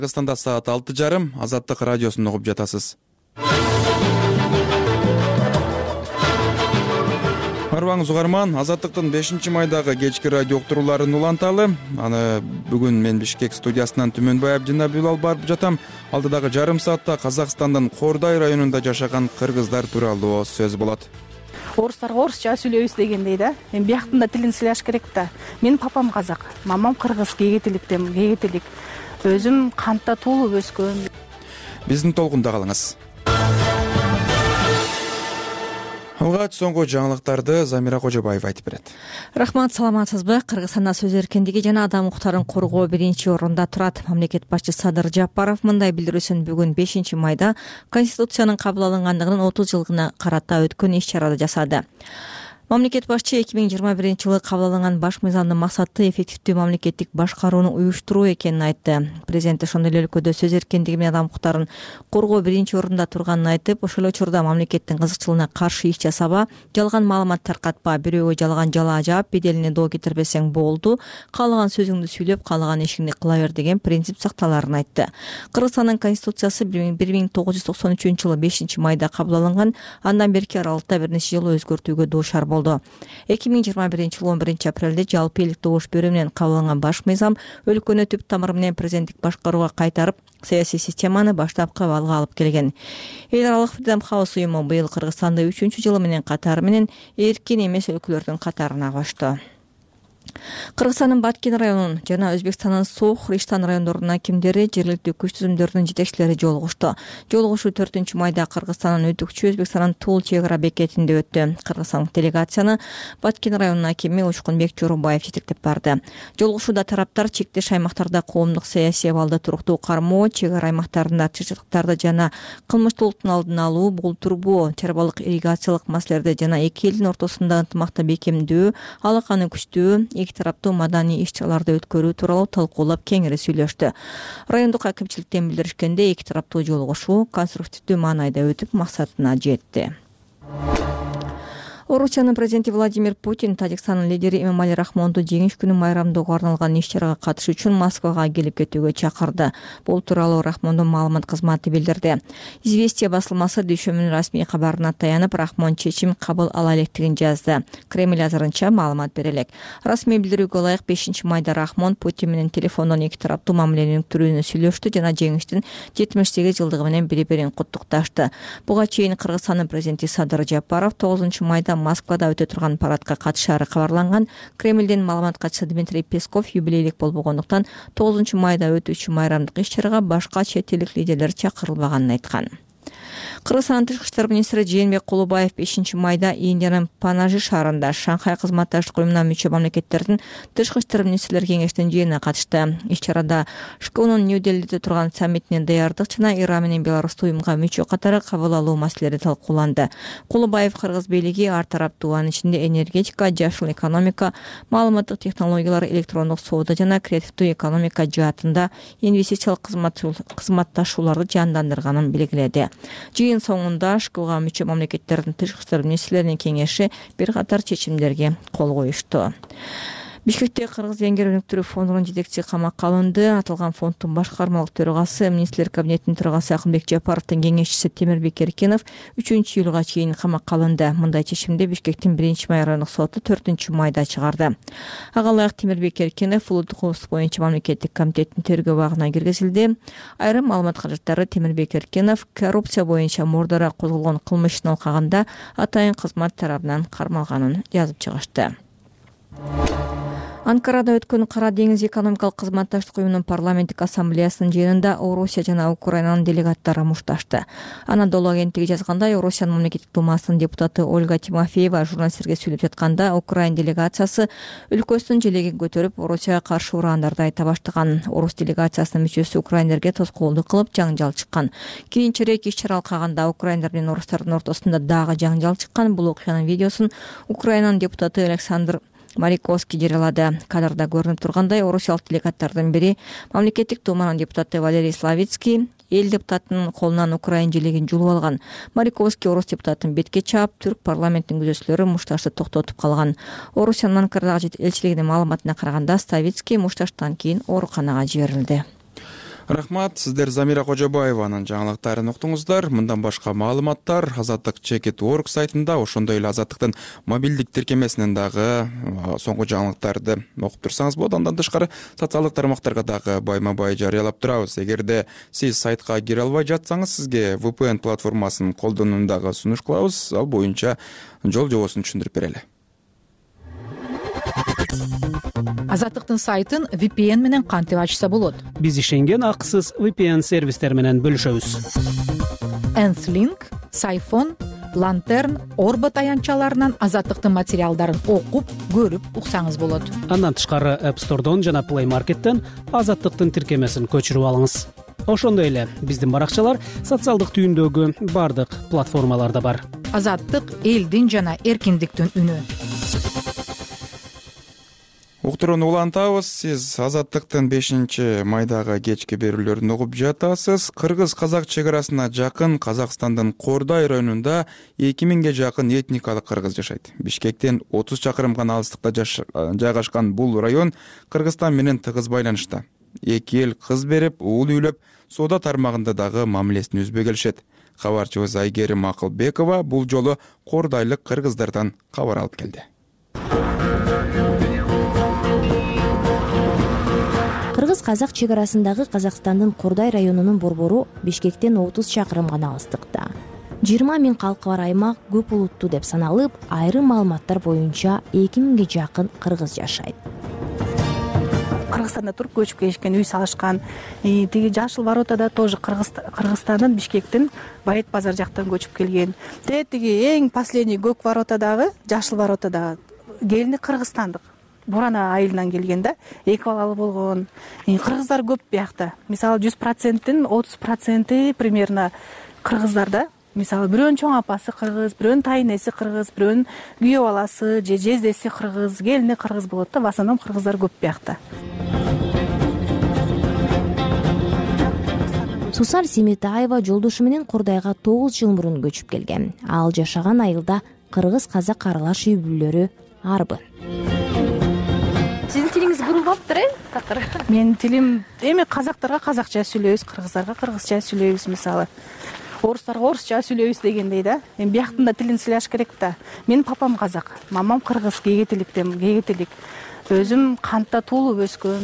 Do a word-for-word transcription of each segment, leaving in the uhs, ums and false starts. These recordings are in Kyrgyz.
Кыргызстанда саат алты жарым, Азаттык радиосун угуп жатасыз. Арбаңыз угарман, Азаттыктын бешинчи майдагы кечки радио уктурууларын уланталы. Аны бүгүн мен Бишкек студиясынан Түмөнбай Абдинабил алып барып жатам. Алдыдагы жарым саатта Казакстандын Кордай районунда жашаган кыргыздар тууралуу сөз болот. Орустарга орусча сүйлөйбүз дегендей да. Эми бияктын да тилин сүйлөш керек да. Менин папам казак, мамам кыргыз, кегетиликтен, кегетилик. Өзүм кантта туулуп өскөн. Биздин толкунда калыңыз. Алгач соңку жаңылыктарды Замира Кожобаева айтып берет. Рахмат, саламатсызбы? Кыргызстанда сөз эркиндиги жана адам укуктарын коргоо биринчи орунда турат. Мамлекет башчысы Садыр Жапаров мындай билдирүүсүн бүгүн бешинчи майда Конституциянын кабыл алынгандыгынын отуз жылдыгына карата өткөн иш-чарада жасады. Мамлекет башчы эки миң жыйырма биринчи жылы кабыл алынган баш мыйзамдын максаты эффективдүү мамлекеттик башкарууну уюштуруу экенин айтты. Президент ошондой эле өлкөдө сөз эркиндиги менен адам укуктарын коргоо биринчи орунда турганын айтып, ошол учурда мамлекеттин кызыкчылыгына каршы иш жасаба, жалган маалымат таркатпа, бирөөгө жалган жалаа жаап, беделине доо кетирбесең болду, каалаган сөзүңдү сүйлөп, каалаган ишиңди кыла бер деген принцип сакталаарын айтты. Кыргызстандын конституциясы бир миң тогуз жүз токсон үчүнчү жылы бешинчи майда кабыл алынган, андан берки аралыкта бир нече жолу өзгөртүүгө дуушар болду. эки миң жыйырма биринчи жылы он биринчи апрелде жалпы элдик добуш берүү менен кабыл алынган баш мыйзам өлкөнү түп тамыры менен президенттик башкарууга кайтарып, саясий системаны баштапкы абалга алып келген. Эл аралык Freedom House уюму быйыл Кыргызстанды үчүнчү жылы менен катары менен эркин эмес өлкөлөрдүн катарына кошту. Кыргызстандын Баткен районунун жана Өзбекстандын Сох, Риштан райондорунун акимдери, жергиликтүү күч түзүмдөрүнүн жетекчилери жолугушту. Жолугушуу төртүнчү майда Кыргызстандын өтүкчү Өзбекстандын Тул чек ара бекетинде өттү. Кыргызстандык делегацияны Баткен районунун акими Учкунбек Жорубаев жетектеп барды. Жолугушууда тараптар чектеш аймактарда коомдук саясий абалды туруктуу кармоо, чек ара аймактарында чычырыктарды жана кылмыштуулуктун алдын алуу, болтурбоо, чарбалык ирригациялык маселелерди жана эки элдин ортосунда ынтымакты бекемдөө, алаканы күчтүү, эки тараптуу маданий иш-чараларды өткөрүү тууралуу талкуулап кеңири сүйлөштү. Райондук акимчиликтен билдиришкенде, эки тараптуу жолугушуу конструктивдүү маанайда өтүп, максатына жетти. Орусиянын президенти Владимир Путин Тажикстандын лидери Эмомали Рахмонду жеңиш күнү майрамдоого арналган иш-чарага катышуу үчүн Москвага келип кетүүгө чакырды. Бул тууралуу Рахмондун маалымат кызматы билдирди. Известия басылмасы дүйшөмбүнүн расмий кабарына таянып, Рахмон чечим кабыл ала электигин жазды. Кремль азырынча маалымат бере элек. Расмий билдирүүгө ылайык бешинчи майда Рахмон Путин менен телефондон эки тараптуу мамиленин түрүүнү сүйлөштү жана жеңиштин жетимиш сегиз жылдыгы менен бири-бирин куттукташты. Буга чейин Кыргызстандын президенти Садыр Жапаров тогузунчу майда Москвада өтө турган парадка катышаары кабарланган. Кремлдин маалымат катчысы Дмитрий Песков юбилейлик болбогондуктан тогузунчу майда өтүүчү майрамдык иш-чарага башка чет элдик лидерлер чакырылбаганын айткан. Кыргызстандын тышкы иштер министри Жээнбек Кулубаев бешинчи майда Индиянын Панажи шаарында Шанхай кызматташтык уюмуна мүчө мамлекеттердин тышкы иштер министрлер кеңешинин жыйынына катышты. Иш-чарада ШКУнун Нью-Делиде турган саммитине даярдык жана Иран менен Беларусту уюмга мүчө катары кабыл алуу маселелери талкууланды. Кулубаев кыргыз бийлиги ар тараптуу, анын ичинде энергетика, жашыл экономика, маалыматтык технологиялар, электрондук соода жана креативдүү экономика жаатында инвестициялык кызматташууларды жандандырганын белгиледи. Жыйын соңунда ШКУга мүчө мамлекеттердин тышкы иштер министрлеринин кеңеши бир катар чечимдерге кол коюшту. Бишкекте Кыргыз-Венгер өнүктүрүү фондунун жетекчиси камакка алынды. Аталган фонддун башкармалык төрагасы, министрлер кабинетинин төрагасы Акынбек Жапаровдун кеңешчиси Темирбек Эркенов үчүнчү июлга чейин камакка алынды. Мындай чечимди Бишкектин биринчи май райондук соту төртүнчү майда чыгарды. Ага ылайык Темирбек Эркенов улуттук коопсуздук боюнча мамлекеттик комитеттин тергөө абагына киргизилди. Айрым маалымат каражаттары Темирбек Эркенов коррупция боюнча мурдара козголгон кылмыштын алкагында атайын кызмат тарабынан кармалганын жазып чыгышты. Анкарада өткөн Кара деңиз экономикалык кызматташтык уюмунун парламенттик ассамблеясынын жыйынында Орусия жана Украинанын делегаттары мушташты. Анадолу агенттиги жазгандай, Орусиянын мамлекеттик думасынын депутаты Ольга Тимофеева журналисттерге сүйлөп жатканда Украин делегациясы өлкөсүнүн желегин көтөрүп, Орусияга каршы урандарды айта баштаган. Орус делегациясынын мүчөсү украиндерге тоскоолдук кылып жаңжал чыккан. Кийинчерээк иш-чара алкагында украиндер менен орустардын ортосунда дагы жаңжал чыккан. Бул окуянын видеосун Украинанын депутаты Александр Мариковский жарыялады. Кадрда көрүнүп тургандай, орусиялык делегаттардын бири мамлекеттик думанын депутаты Валерий Славицкий эл депутатынын колунан украин желегин жулуп алган. Мариковский орус депутатын бетке чаап, түрк парламентинин күзөтчүлөрү мушташты токтотуп калган. Орусиянын Анкарадагы элчилигинин маалыматына караганда, Славицкий мушташтан кийин ооруканага жиберилди. Рахмат, сиздер Замира Кожобаеванын жаңылыктарын уктуңуздар. Мындан башка маалыматтар азаттык чекит точка орг сайтында, ошондой эле азаттыктын мобилдик тиркемесинен дагы соңку жаңылыктарды окуп турсаңыз болот. Андан тышкары социалдык тармактарга дагы байма-бай жарыялап турабыз. Эгерде сиз сайтка кире албай жатсаңыз, сизге ви пи эн платформасын колдонууну дагы сунуш кылабыз. Ал боюнча жол жобосун түшүндүрүп берели. Азаттыктын сайтын ви пи эн менен кантип ачса болот? Биз ишенген акысыз ви пи эн сервистер менен бөлүшөбүз. Энслинк, Сайфон, Лантерн, Орбо таянчаларынан азаттыктын материалдарын окуп, көрүп уксаңыз болот. Андан тышкары App Store'дон жана Play Market'тен азаттыктын тиркемесин көчүрүп алыңыз. Ошондой эле биздин баракчалар социалдык түйүндөгү бардык платформаларда бар. Азаттык элдин жана эркиндиктин үнү. Уктурууну улантабыз. Сиз азаттыктын бешинчи майдагы кечки берүүлөрүн угуп жатасыз. Кыргыз-казак чек арасына жакын Казакстандын Кордай районунда эки миңге жакын этникалык кыргыз жашайт. Бишкектен отуз чакырым гана алыстыкта жайгашкан бул район Кыргызстан менен тыгыз байланышта. Эки эл кыз берип, уул үйлөп, соода тармагында дагы мамилесин үзбөй келишет. Кабарчыбыз Айгерим Акылбекова бул жолу кордайлык кыргыздардан кабар алып келди. Кыргыз-казак чек арасындагы Казакстандын Кордай районунун борбору Бишкектен отуз чакырым гана алыстыкта. жыйырма миң калкы бар аймак көп улуттуу деп саналып, айрым маалыматтар боюнча эки миңге жакын кыргыз жашайт. Кыргызстанда туруп көчүп келишкен, үй салышкан. Тиги Жашыл воротада тоже Кыргызстандан Бишкектин Байет базар жактан көчүп келген. Тиги эң последний көк воротадагы Жашыл воротадагы келини кыргызстандык. Бурана айылынан келген да, эки балалы болгон. Кыргыздар көп биякта. Мисалы жүз проценттин отуз проценти примерно кыргыздарда. Мисалы бирөөнүн чоң апасы кыргыз, бирөөнүн тайнеси кыргыз, бирөөнүн күйөө баласы же жездеси кыргыз, келини кыргыз болот да, в основном кыргыздар көп биякта. Сусар Семетаева жолдошу менен Кордайга тогуз жыл мурун көчүп келген. Ал жашаган айылда кыргыз-казак аралаш үй бүлөлөрү арбы. Сиздин тилиңиз бурулбаптыр, э? Такыр. Менин тилим эми казактарга казакча сүйлөйбүз, кыргыздарга кыргызча сүйлөйбүз, мисалы. Орустарга орусча сүйлөйбүз дегендей да. Эми бияктын да тилин сүйлөш керек да. Менин папам казак, мамам кыргыз, кегетиликтен, кегетилик. Өзүм кантта туулуп өскөн.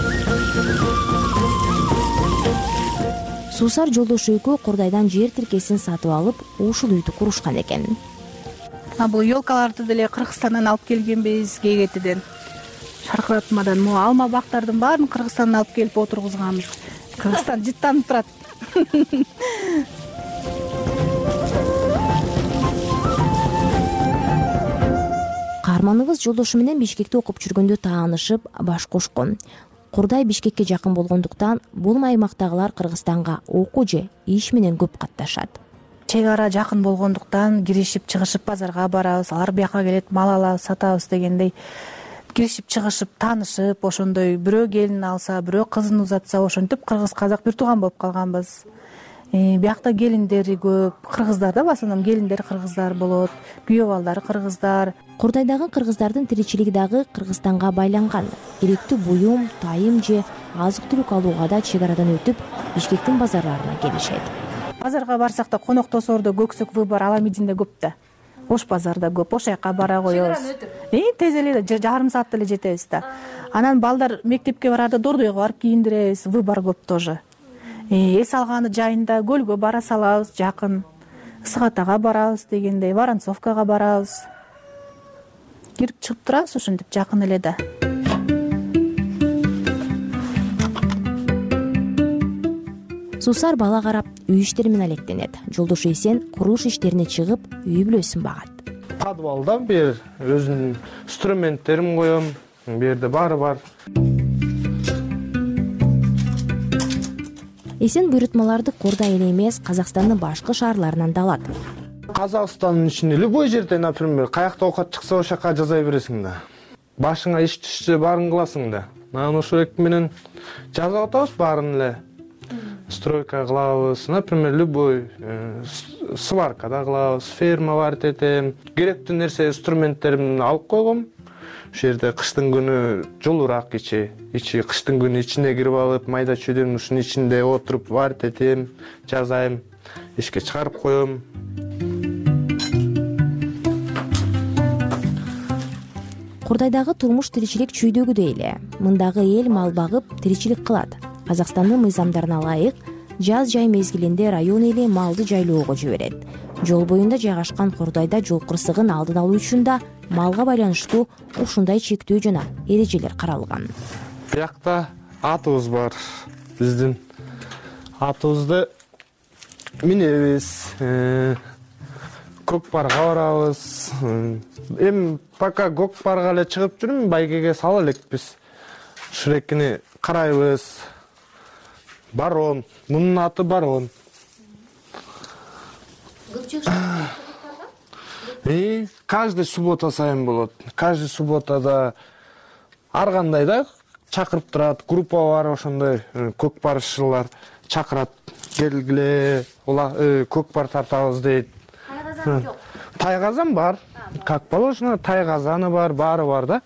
Сусар жолдошу экөө Кордайдан жер тиркесин сатып алып, ушул үйдү курушкан экен. А бул елкаларды деле Кыргызстандан алып келгенбиз, кегетиден. Шаркыратмадан му алма бактардын баарын Кыргызстандан алып келип отургузганбыз. Кыргызстан жыттанып турат. Каарманыбыз жолдошу менен Бишкекте окуп жүргөндө таанышып, баш кошкон. Кордай Бишкекке жакын болгондуктан бул аймактагылар Кыргызстанга окуу же иш менен көп катташат. Чек ара жакын болгондуктан киришип чыгышып базарга барабыз, алар бияка келет, мал алабыз, сатабыз дегендей. Киришип чыгышып, таанышып, ошондой бирөө келин алса, бирөө кызын узатса, ошентип кыргыз-казак бир тууган болуп калганбыз. Биякта келиндери көп, кыргыздарда в основном келиндер кыргыздар болот, күйөө балдары кыргыздар. Кордайдагы кыргыздардын тиричилиги дагы Кыргызстанга байланган. Керектүү буюм, тайым же азык-түлүк алууга да чек арадан өтүп, Бишкектин базарларына келишет. Базарга барсак да коноктосордо көксөк выбор Аламединде көп да. Ош базарда көп, ошол жака бара коебуз. Э, тез эле жарым саатта эле жетебиз да. Анан балдар мектепке барарда Дордойго барып кийиндиребиз, выбор көп тоже. Эс алганы жайында көлгө бара салабыз, жакын. Сыгатага барабыз дегендей, Воронцовкага барабыз. Кирип чыгып турабыз ошентип жакын эле да. Сусар бала карап, үй иштери менен алектенет. Жолдошу Эсен курулуш иштерине чыгып, үй бүлөсүн багат. Подвалда бир өзүнүн инструменттерин коем, бу жерде баары бар. Эсен буйрутмаларды Кордай эле эмес, Казакстандын башка шаарларынан да алат. Казакстандын ичинде любой жерде, например, каякта оокат чыкса ошол жака жаза бересиң да. Башыңа иш түшсө баарын кыласың да. Анан ошол эки менен жазып атабыз баарын эле. Стройка кылабыз, например, любой сваркада кылабыз, ферма бар дедим. Керектүү нерсе инструменттеримди алып койгом. ушул жерде кыштын күнү жылуураак ичи ичи кыштын күнү ичине кирип алып майда чүйдөн ушунун ичинде отуруп варить этем, жазайм, эшикке чыгарып коем. Курдайдагы турмуш тиричилик чүйдөгүдөй эле. Мындагы эл мал багып тиричилик кылат. Казакстандын мыйзамдарына ылайык жаз жай мезгилинде район эли малды жайлоого жиберет. Жол боюнда жайгашкан Курдайда жол кырсыгын алдын алуу үчүн да малга байланыштуу ушундай чектөө жана эрежелер каралган. Биякта атыбыз бар. Биздин атыбызды минебиз, көкпарга барабыз. Эми пока көкпарга эле чыгып жүрүм, байгеге сала элекпиз. Шурекини карайбыз. Барон, мунун аты Барон. И каждый суббота сайын болот. Каждый субботада ар кандай да чакырып турат, группа бар, ошондой көкпарчылар чакырат. Келгиле, көкпар тартабыз дейт. Тайгазан жок. Тайгазан бар. Как положено, тайгазаны бар, баары бар да.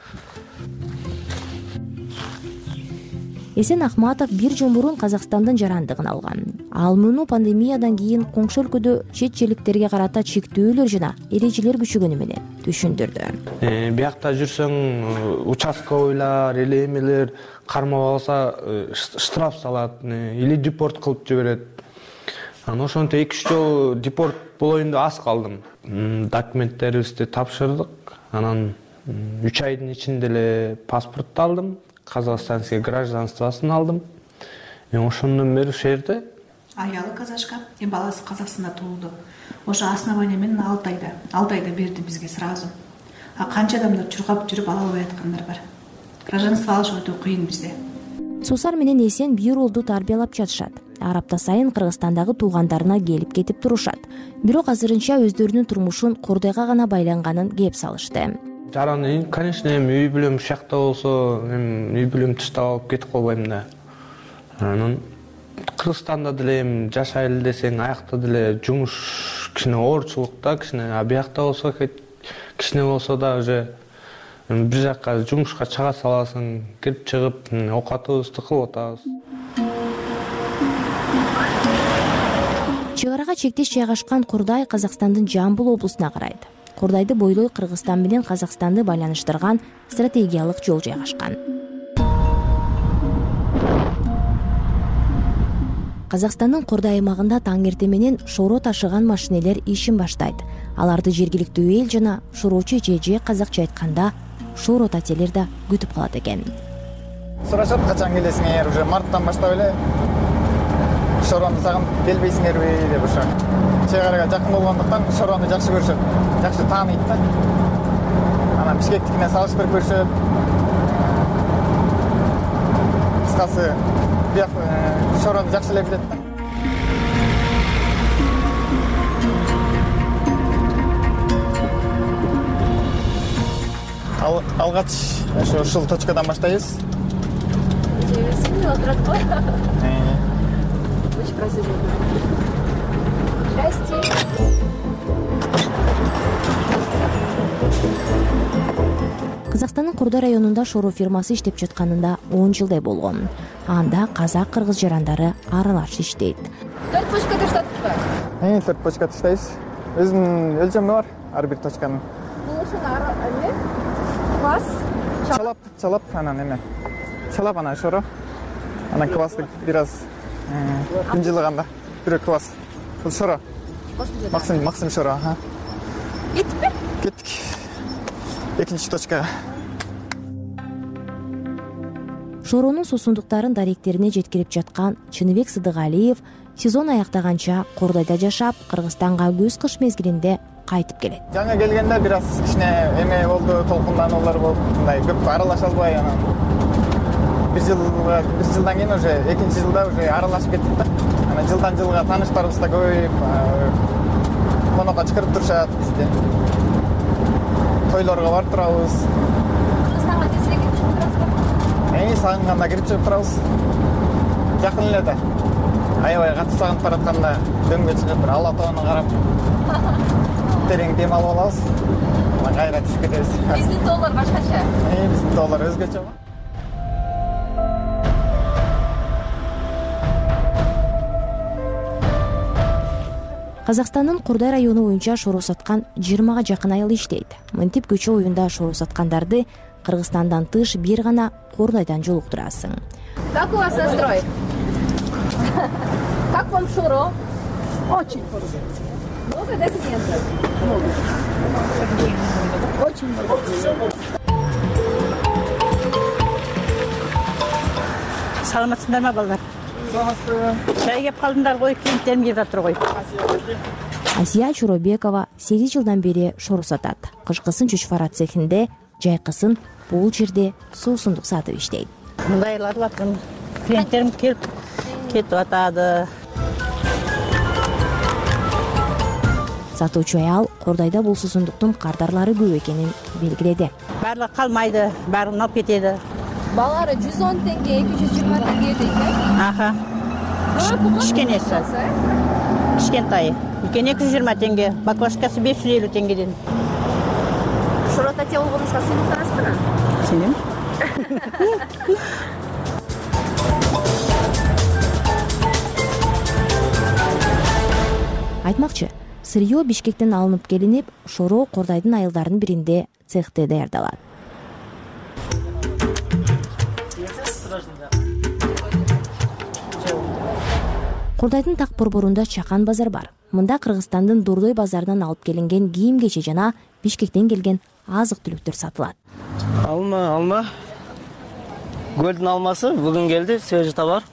Эсен Ахматов бир жыл мурун Казакстандын жарандыгын алган. Ал муну пандемиядан кийин коңшу өлкөдө чет элдиктерге карата чектөөлөр жана эрежелер күчөгөнү менен түшүндүрдү. Биякта жүрсөң, участковыйлар, эле эмелер кармап алса штраф салат, или депорт кылып жиберет. Анан ошентип эки үч жол депорт болоюн деп аз калдым. Документтерибизди тапшырдык. Анан үч айдын ичинде эле паспорт алдым. Казахстанский гражданствосын алдым. Ошондон бери ушул жерде. Аялы казашка, и баласы Казакстанда туулду. Ошо основание менен алты айда, алты айда берди бизге сразу. А канча адамдар чуркап жүрүп ала албай аткандар бар. Гражданство алыш өтө кыйын бизде. Сусар менен Эсен бир уулду тарбиялап жатышат. Ар апта сайын Кыргызстандагы туугандарына келип кетип турушат. Бирок азырынча өздөрүнүн турмушун Курдайга гана байланганын кеп салышты. Жараны, конечно, эми үй бүлөм ушакта болсо, эми үй бүлөм таштап алып кетип калбайм да. Анан Кыргызстанда деле эми жашайлы десең, аякта деле жумуш кичине оорчулукта, кичине, а биякта болсо кичине болсо да уже бир жакка жумушка чыга саласың, кирип чыгып, оокатыбызды кылып атабыз. Чек арага чектеш жайгашкан Курдай Казакстандын Жамбыл облусуна карайт. Курдайды бойлой Кыргызстан менен Казакстанды байланыштырган стратегиялык жол жайгашкан. Казакстандын Курдай аймагында таң эрте менен шоро ташыган машинелер ишин баштайт. Аларды жергиликтүү эл жана шороочу же казакча айтканда шоро тателер да күтүп калат экен. Сурашат, качан келесиңер? Уже марттан баштап эле шорону сагынып келбейсиңерби деп ошо. Чек арага жакын болгондуктан шорону жакшы көрүшөт. Жакшы тааныйт да. Анан Бишкектикине салыштырып көрүшөт. Кыскасы, бияк шорону жакшы эле билет да. Ал алгач ошо ушул точкадан баштайбыз. Жебесиң отурат го. Очень красиво. Здрасте. Казакстандын Курдай районунда шоро фирмасы иштеп жатканында он жылдай болгон. Анда казак-кыргыз жарандары аралаш иштейт. төрт почка таштаттык. Эми төрт почка таштайбыз. Өзүнүн өлчөмү бар ар бир точканын. Бул ушун эме? Квас. Чалап, чалап анан эме. Чалап анан шоро. Анан квасты бир аз кынжылаганда бирөө квас. Бул шоро. Максим, Максим шоро, ага. Кеттикпи? Кеттик. Экинчи точкага. Шоронун суусундуктарын даректерине жеткирип жаткан Чыныбек Сыдыгалиев сезон аяктаганча Курдайда жашап, Кыргызстанга күз кыш мезгилинде кайтып келет. Жаңа келгенде бир аз кичине эме болду, толкундануулар болуп, мындай көп аралаша албай анан бир жыл бир жылдан кийин уже экинчи жылда уже аралашып кеттик да. Анан жылдан жылга тааныштарыбыз да көбөйүп, конокко чакырып турушат бизди. Тойлорго барып турабыз. Кыргызстанга тезирээк кирип чыгып турасызбы? Эми сагынганда кирип чыгып турабыз. Жакын эле да. Аябай катуу сагынып баратканда дөңгө чыгып бир Ала тоонун карап терең дем алып алабыз. Кайра түшүп кетебиз. Биздин тоолор башкача. Биздин тоолор өзгөчө. Казакстандын Курдай району боюнча шору саткан жыйырмага жакын айыл иштейт. Мынтип көчө оюнда шору саткандарды Кыргызстандан тыш бир гана Кордайдан жолуктурасың. Как у вас настрой? Как вам шоро? Очень. Много, да, клиентов? Много. Очень много. Саламатсыздар ма балдар? Чай кеп калдыңдар ғой, клиенттерим келип жатыр ғой. Асия Чуробекова сегиз жылдан бери шору сатат. Кышкысын чүчфара цехинде, жайкысын бул жерде суусундук сатып иштейт. Мындайлар бакын, клиенттерим келип кетип атады. Сатуучу аял Кордайда бул суусундуктун кардарлары көп экенин белгиледи. Барлыгы калмайды, баарын алып кетеді. Балары жүз он теңге, эки жүз жыйырма теңге дейт, э? Аха. Кичкенеси. Кичкентайы. Үлкен эки жүз жыйырма теңге, баклажкасы беш жүз элүү теңгеден. Шорот ате болгонуңузга сыйынып Сенем. Айтмакчы, сырьё Бишкектен алынып келинип, шоро Кордайдын айылдарынын биринде цехте даярдалат. Кордайдын так борборунда чакан базар бар. Мында Кыргызстандын Дордой базарынан алып келинген кийим-кече жана Бишкектен келген азык-түлүктөр сатылат. Алма, алма. Гөлдүн алмасы бүгүн келди, свежий товар.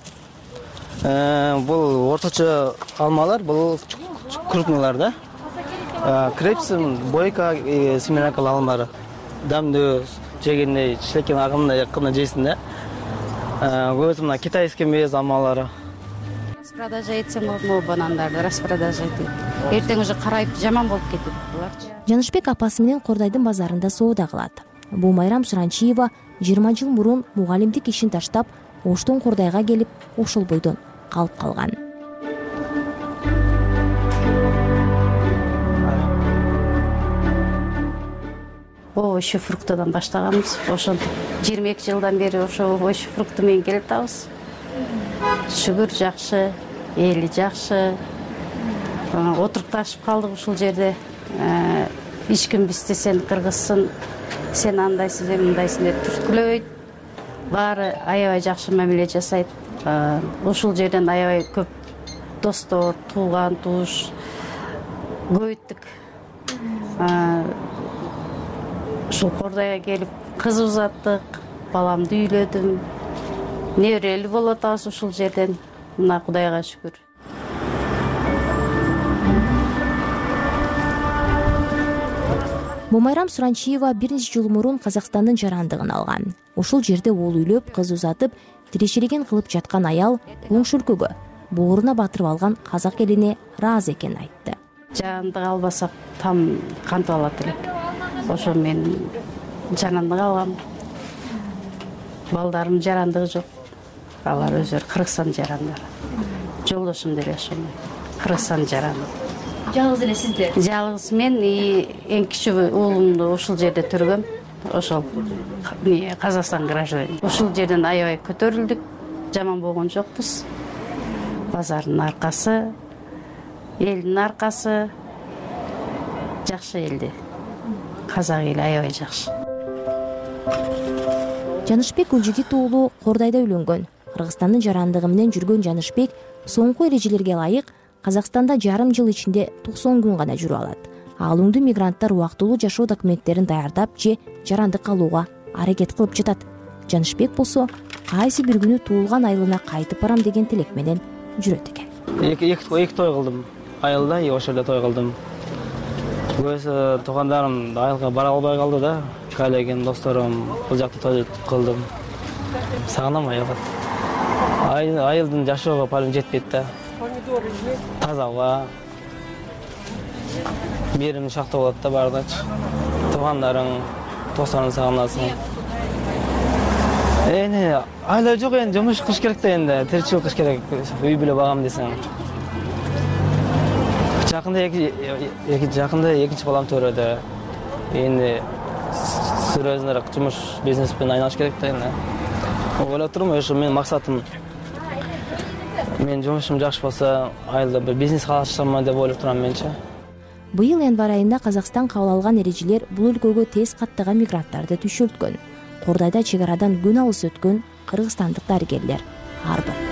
Бул орточо алмалар, бул крупныйлар да. Крепсин, бойка, семенакал алмары. Дамдуу жегенде, шекен агымда якында жейсин да. Көбүсү мына китайский мез алмалары. Распродажа этсем болму банандарды, распродажа этет. Эртең уже карайып жаман болуп кетет буларчы. Жанышбек апасы менен Кордайдын базарында соода кылат. Бул Майрам Суранчиева жыйырма жыл мурун мугалимдик ишин таштап, Оштон Кордайга келип, ошол бойдон калып калган. Овощи фруктадан баштаганбыз. Ошентип жыйырма эки жылдан бери ошо овощи фрукту менен келип атабыз. Шүгүр жакшы, эли жакшы. Отурукташып калдык ушул жерде. Эч ким бизди сен кыргызсың, сен андайсың, сен мындайсың деп түрткүлөбөйт. Баары аябай жакшы мамиле жасайт. Ушул жерден аябай көп достор, тууган, тууш көбөйттүк. Ушул Кордайга келип кыз узаттык, баламды үйлөдүм. Неберелүү болуп атабыз ушул жерден. Мына Кудайга шүгүр. Майрам Суранчиева бир нече жыл мурун Казакстандын жарандыгын алган. Ушул жерде уул үйлөп, кыз узатып, тирешилигин кылып жаткан аял оңш өлкөгө бооруна батырып алган казак элине ыраазы экенин айтты. Жарандык албасак там кантип алат элек. Ошо мен жарандык алгам. Балдарым жарандыгы жок. Алар өздөрү Кыргызстан жарандары. Жолдошум деле ошондой. Кыргызстан жарандык. Жалгыз эле сиздер? Жалгыз мен эң кичүү уулумду ушул жерде түргөм. Ошол Казакстан гражданин. Ушул жерден аябай көтөрүлдүк. Жаман болгон жокпуз. Базардын аркасы, элдин аркасы жакшы элди. Казак эли аябай жакшы. Жанышбек Гүлжигит уулу Кордайда үйлөнгөн. Кыргызстандын жарандыгы менен жүргөн Жанышбек соңку эрежелерге ылайык Казакстанда жарым жыл ичинде токсон күн гана жүрүп алат. Ал уңдуу мигранттар убактылуу жашоо документтерин даярдап же жарандык алууга аракет кылып жатат. Жанышбек болсо кайсы бир күнү туулган айылына кайтып барам деген тилек менен жүрөт экен. Эки той кылдым. Айылда ошол жерде той кылдым. Көбүсү туугандарым айылга бара албай калды да. Калеген досторум бул жакта той кылдым. Сагынам айылга. Айылдын жашоого палым жетпейт да. Таза ауа, берим шакта болот да бардачы. Туугандарың, досторун сагынасың. Эне айла жок, эми жумуш кылыш керек да, энди тиричилик кылыш керек. Үй бүлө багам десең. жакында эки жакында экинчи балам төрөдө. Эми серьезныраак жумуш бизнес менен айналыш керек да эми. Ойлоп турмун, ошо менин максатым. Мен жумушум жакшы болсо, айылда бир бизнес ачсам деп ойлоп турам менчи. Быйыл январь айында Казакстан кабыл алган эрежелер бул өлкөгө тез каттаган мигранттарды түшүрткөн. Кордайда чек арадан күн алыс өткөн кыргызстандык дарыгерлер ар бир.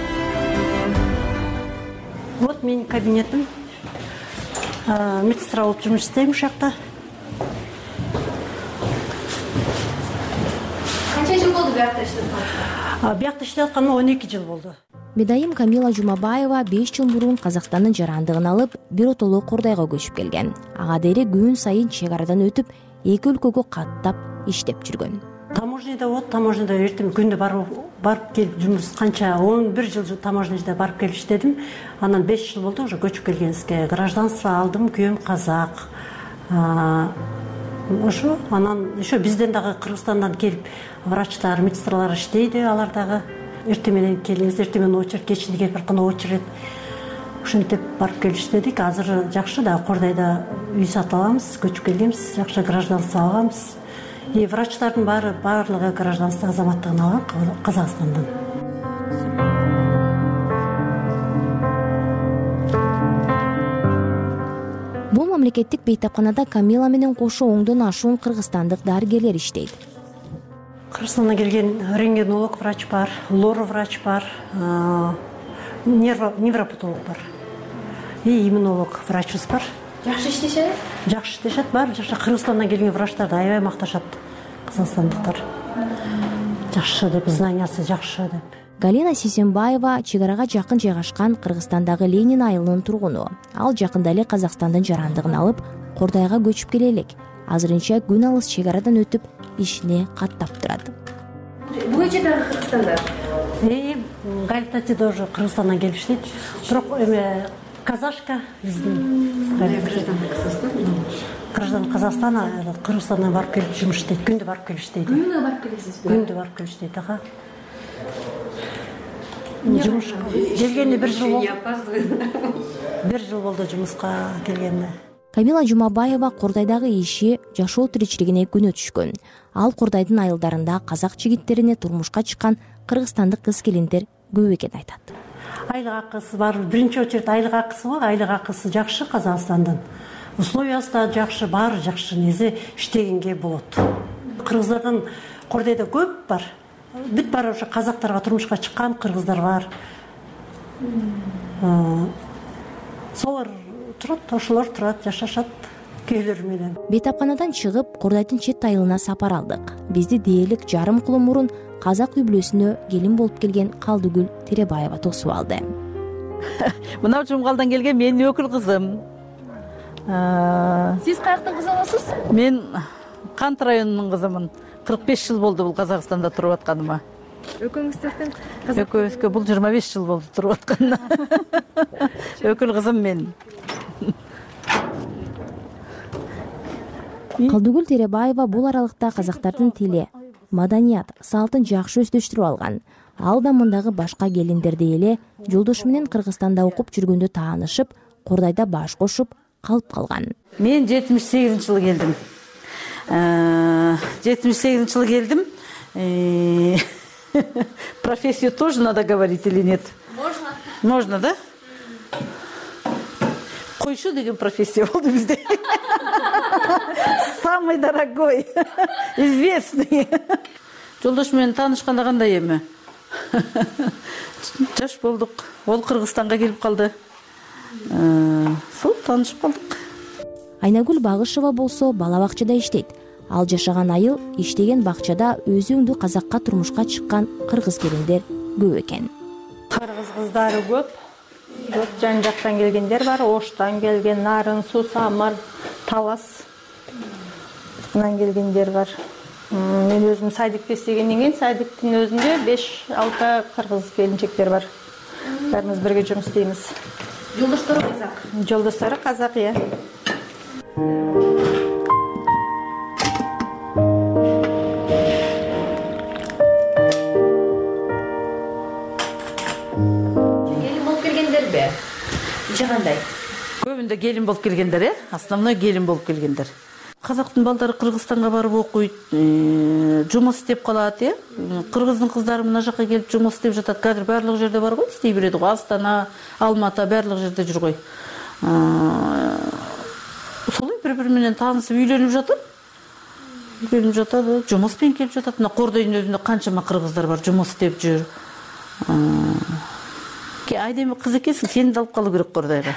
Вот менин кабинетим. Медсестра болуп жумуш иштейм ушул жакта. Канча жыл болду биякта иштеп атканыңызга? Биякта иштеп атканыма он эки жыл болду. Медайым Камила Жумабаева беш жыл мурун Казакстандын жарандыгын алып, бир отолуу Кордайга көчүп келген. Ага дере күн сайын чек арадан өтүп, эки өлкөгө каттап иштеп жүргөн. Таможняда вот, таможняда эртем күндө барып барып келип жумуш канча он бир жыл таможняда барып келип иштедим. Анан беш жыл болду уже көчүп келгенибизге. Гражданство алдым, күйөөм казак. Ошо анан ошо бизден дагы Кыргызстандан келип врачтар, медсестралар иштейди, алар дагы эртең менен келиңиз, эртең менен очередь, кечинде келип баратканда очередь. Ушинтип барып келип иштедик. Азыр жакшы да, Кордайда үй сатып алганбыз, көчүп келгенбиз, жакшы гражданство алганбыз. И врачтардын баары баарлыгы гражданство азаматтыгын алган Казакстандан. Бул мамлекеттик бейтапканада Камила менен кошо оңдон ашуун кыргызстандык дарыгерлер иштейт. Кыргызстандан келген рентгенолог врач бар, лор врач бар, невропатолог бар. И иммунолог врачыбыз бар. Жакшы иштешет? Жакшы иштешет, бар. Жакшы Кыргызстандан келген врачтарды аябай макташат казакстандыктар. Жакшы деп, знаниясы жакшы деп. Галина Сисенбаева чек арага жакын жайгашкан Кыргызстандагы Ленин айылынын тургуну. Ал жакында эле Казакстандын жарандыгын алып, Кордайга көчүп келе элек. Азырынча күн алыс чек арадан өтүп, ишине каттап турат. Буга дагы Кыргызстанда? И Гальтати тоже Кыргызстандан келип иштейт. Бирок эме казашка биздин граждан Казакстана, Кыргызстандан барып келип жумуш иштейт, күндө барып келип иштейт. Күндө барып келесизби? Күндө барып келип иштейт, ага. Жумуш келгенде бир жыл болду. Бир жыл болду жумуска келгенде. Камила Жумабаева Кордайдагы иши жашоо тиричилигине күнөө түшкөн. Ал Кордайдын айылдарында казак жигиттерине турмушка чыккан кыргызстандык кыз-келиндер көп экенин айтат. Айлык акысы бар, биринчи очередь айлык акысы бар, айлык акысы жакшы Казакстандан. Условиясы да жакшы, баары жакшы, незе иштегенге болот. Кыргыздардан Кордайда көп бар. Бүт бар ошо казактарга турмушка чыккан кыргыздар бар. Солар турат, ошолор турат, жашашат күйөлөр менен. Бейтапканадан чыгып, Кордайдын чет айылына сапар алдык. Бизди дээрлик жарым кылым мурун казак үй бүлөсүнө келин болуп келген Калдыгүл Теребаева тосуп алды. Мына Жумгалдан келген менин өкүл кызым. Сиз каяктын кызы болосуз? Мен Кант районунун кызымын. кырк беш жыл болду бул Казакстанда туруп атканыма. Экөөңүздөрдүн Экөөбүзгө бул жыйырма беш жыл болду туруп атканына. Өкүл кызым мен. Калдыгүл Теребаева бул аралыкта казактардын тили, маданият, салтын жакшы өздөштүрүп алган. Ал да мындагы башка келиндердей эле жолдошу менен Кыргызстанда окуп жүргөндө таанышып, Кордайда баш кошуп калып калган. Мен жетимиш сегизинчи жылы келдим. жетимиш сегизинчи жылы келдим. Профессию тоже надо говорить или нет? Можно. Можно, да? Койшу деген профессия болду бизде. Самый дорогой, известный. Жолдош менен таанышканда кандай эми? Жаш болдук. Ол Кыргызстанга келип калды. Сол таанышып калдык. Айнагүл Багышева болсо бала бакчада иштейт. Ал жашаган айыл иштеген бакчада өзү өңдүү казакка турмушка чыккан кыргыз келиндер көп экен. Кыргыз кыздары көп. Көп жан жактан келгендер бар, Оштан келген, Нарын, Сусамыр, Талас. Мындан келгендер бар. Мен өзүм сайдыкта иштегенден кийин сайдыктын өзүндө беш алты кыргыз келинчектер бар. Баарыбыз бирге жумуш истейбиз. Жолдоштору казак. Жолдоштору казак, э. Келин болуп келгендерби? Иши кандай? көбүндө келин болуп келгендер, э основной келин болуп келгендер. Казактын балдары Кыргызстанга барып окуйт, жумуш иштеп калат, э кыргыздын кыздары мына жака келип жумуш иштеп жатат. Азыр барлык жерде бар го, иштей берет го. Астана, Алматы барлык жерде жүр гой. Солой бири-бири менен таанышып үйлөнүп жатат. Үйлөнүп жатат, жумуш менен келип жатат. Мына Кордойдун өзүндө канчама кыргыздар бар, жумуш иштеп жүр. Айдеме кыз экенсиң, сени да алып калуу керек Кордойго.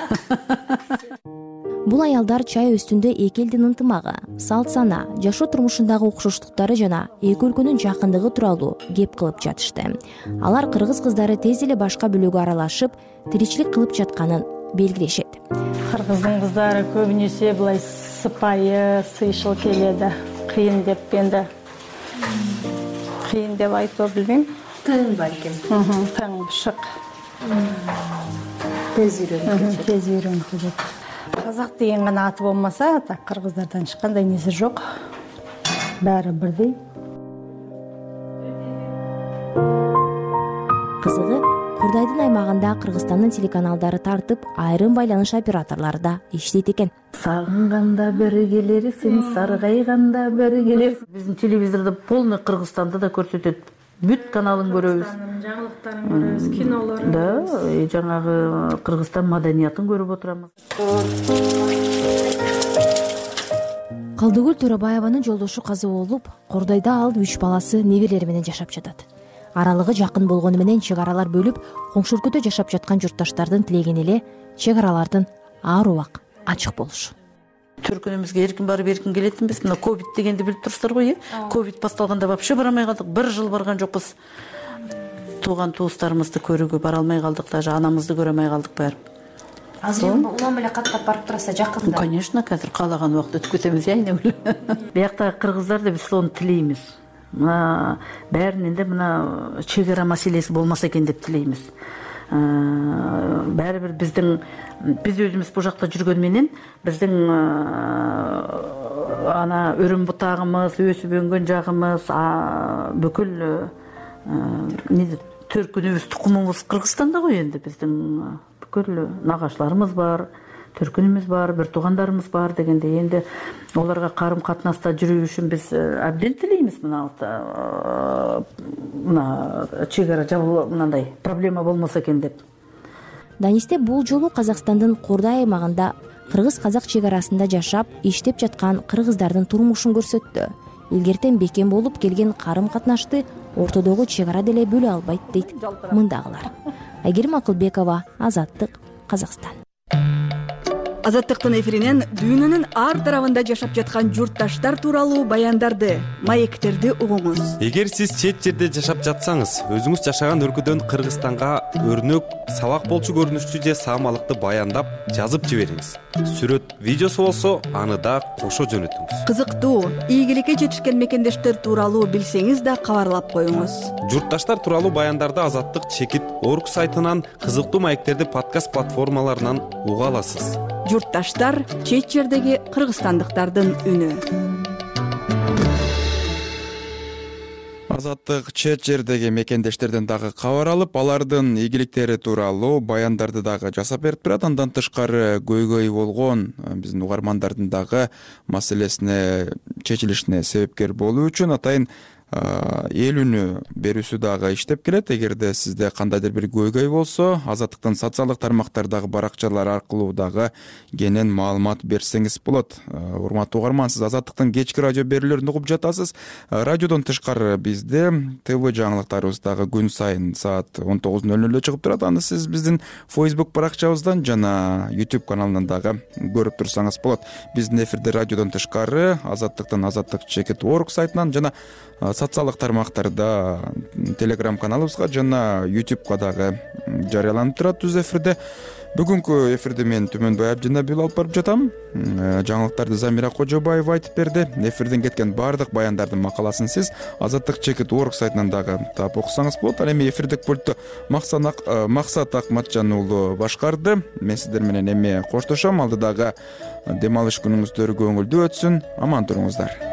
Бул аялдар чай үстүндө эки элдин ынтымагы, салт сана, жашоо турмушундагы окшоштуктары жана эки өлкөнүн жакындыгы тууралуу кеп кылып жатышты. Алар кыргыз кыздары тез эле башка бөлөгө аралашып, тиричилик кылып жатканын белгилешет. Кыргыздын кыздары көбүнесе былай сыпайы, сыйшыл келеді. Кыйын деп енді. Кыйын деп айтып билбейм. Тың балким. Тың, шык. Тез үйрөнүп. Тез үйрөнүп кетет. Казак деген гана аты болмаса, так кыргыздардан ешкандай несі жоқ. Бәрі бірдей. Кызыгы, Курдайдын аймагында Кыргызстандын телеканалдары тартып, айрым байланыш операторлары да иштейт экен. Сагынганда бери келерсиң, саргайганда бери келерсиң. Биздин телевизордо полный Кыргызстанды да көрсөтөт. Бүт каналын көрөбүз. Жаңылыктарын көрөбүз, кинолорун. Да, жаңагы Кыргызстан маданиятын көрүп отурабыз. Калдыгүл Төрөбаеванын жолдошу каза болуп, Кордойдо ал үч баласы, неберелери менен жашап жатат. Аралыгы жакын болгону менен чек аралар бөлүп, коңшу өлкөдө жашап жаткан журтташтардын тилегени эле чек аралардын ар убак ачык болушу. Төркүнүбүзгө эркин барып эркин келетинбиз. Мына ковид дегенди билип турсуздар го, э? Ковид башталганда вообще бара алмай калдык. Бир жыл барган жокпуз. Тууган туустарыбызды көрүүгө бара алмай калдык, даже анамызды көрө алмай калдык барып. Азыр улам эле каттап барып тураса жакында. Конечно, азыр каалаган убакта өтүп кетебиз, айне эле. Бияктагы кыргыздарды биз сону тилейбиз. Мына баарынын да мына чек ара маселеси болмаса экен деп тилейбиз. Баары бир биздин биз өзүбүз бул жакта жүргөн менен биздин ана өрүм бутагыбыз, өсүп өнгөн жагыбыз, бүкүл төркүнүбүз, тукумубуз Кыргызстанда го энди. Биздин бүкүл нагашыларыбыз бар, төркүнүбүз бар, бир туугандарыбыз бар дегенде энди оларга карым катнаста жүрүү үчүн биз абден тилейбиз. Мына мына чек ара жабылып мындай проблема болмосо экен деп. Данисте бул жолу Казакстандын Кордай аймагында кыргыз-казак чек арасында жашап, иштеп жаткан кыргыздардын турмушун көрсөттү. Илгертен бекем болуп келген карым катнашты ортодогу чек ара деле бөлө албайт дейт мындагылар. Айгерим Акылбекова, Азаттык, Казакстан. Азаттыктын эфиринен дүйнөнүн ар тарабында жашап жаткан журтташтар тууралуу баяндарды, маектерди угуңуз. Эгер сиз чет жерде жашап жатсаңыз, өзүңүз жашаган өлкөдөн Кыргызстанга өрнөк, сабак болчу көрүнүштүү же саамалыкты баяндап, жазып жибериңиз. Сүрөт, видеосу болсо, аны да кошо жөнөтүңүз. Кызыктуу, ийгиликке жетишкен мекендештер тууралуу билсеңиз да кабарлап коюңуз. Журтташтар тууралуу баяндарды Азаттык чекит точка орг сайтынан, кызыктуу маектерди подкаст платформаларынан уга аласыз. Журтташтар чет жердеги кыргызстандыктардын үнү. Азаттык чет жердеги мекендештерден дагы кабар алып, алардын ийгиликтери тууралуу баяндарды дагы жасап берип турат. Андан тышкары көйгөй болгон биздин угармандардын дагы маселесине чечилишине себепкер болуу үчүн атайын эл үнү берүүсү дагы иштеп келет. Эгерде сизде кандайдыр бир көйгөй болсо, Азаттыктын социалдык тармактардагы баракчалар аркылуу дагы кенен маалымат берсеңиз болот. Урматтуу угарман, сиз Азаттыктын кечки радио берүүлөрүн угуп жатасыз. Радиодон тышкары бизде ТВ жаңылыктарыбыз дагы күн сайын саат он тогуз ноль нөлдө чыгып турат. Аны сиз биздин Facebook баракчабыздан жана YouTube каналынан дагы көрүп турсаңыз болот. Биздин эфирде радиодон тышкары Азаттыктын азаттык чекит точка орг сайтынан жана социалдык тармактарда Telegram каналыбызга жана YouTubeга дагы жарыяланып турат түз эфирде. Бүгүнкү эфирде мен Түмөнбай Абдинабил алып барып жатам. Жаңылыктарды Замира Кожобаева айтып берди. Эфирден кеткен бардык баяндардын макаласын сиз азаттык чекит точка орг сайтынан дагы таап окусаңыз болот. Ал эми эфирдик пультту Максат Акматжан уулу башкарды. Мен сиздер менен эми коштошом. Алдыдагы дем алыш күнүңүздөр көңүлдүү өтсүн. Аман туруңуздар.